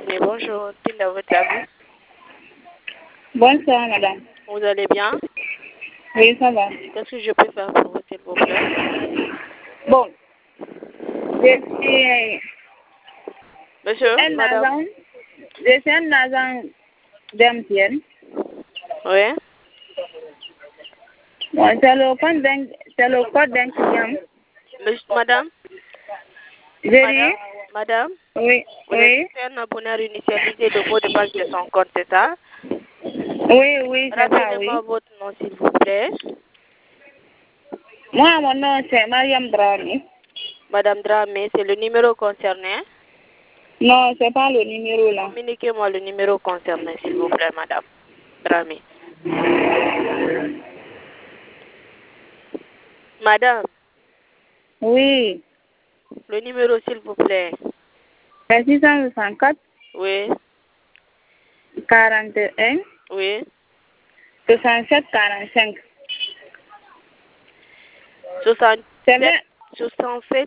Oui, bonjour, Tilda, votre avis? Bonsoir, madame. Vous allez bien? Oui, ça va. Qu'est-ce que je peux faire pour vous, s'il vous plaît? Bon, je suis Monsieur, un madame? agent, je suis un agent d'MTN. Oui? Bon, c'est le code d'un client. Madame? J'ai dit, Madame? oui, Vous oui, êtes un abonné initialisé le mot de passe de son compte, c'est ça? oui, c'est ça, oui. Rappelez-moi votre nom, s'il vous plaît. Moi, mon nom, c'est Mariam Drami. Madame Dramé, c'est le numéro concerné? Non, c'est pas le numéro là. Communiquez-moi le numéro concerné, s'il vous plaît, madame Dramé. Madame, Oui, le numéro, s'il vous plaît. c'est 664 Oui, 41 oui. 67 45. 67, C'est bien 67,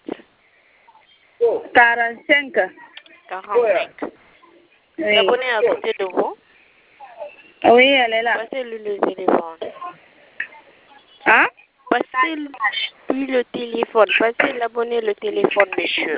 45. 45. Oui. L'abonné à côté de vous. Oui, elle est là. Passez-lui le téléphone. Hein? Passez-lui le téléphone. Passez l'abonné le téléphone, monsieur.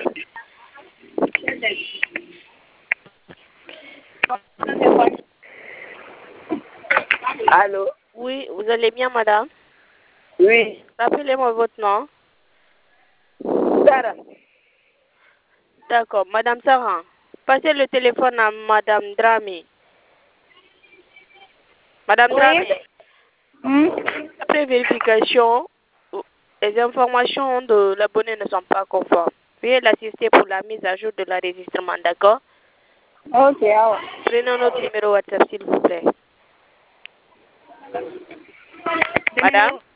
Allô? Oui, vous allez bien, madame? Oui. Rappelez-moi votre nom. Sarah. D'accord, madame Sarah. Passez le téléphone à madame Dramé. Madame Dramé, après vérification, les informations de l'abonné ne sont pas conformes. Veuillez l'assister pour la mise à jour de l'enregistrement, d'accord? Ok, alors. Prenez notre numéro WhatsApp, s'il vous plaît. Madame?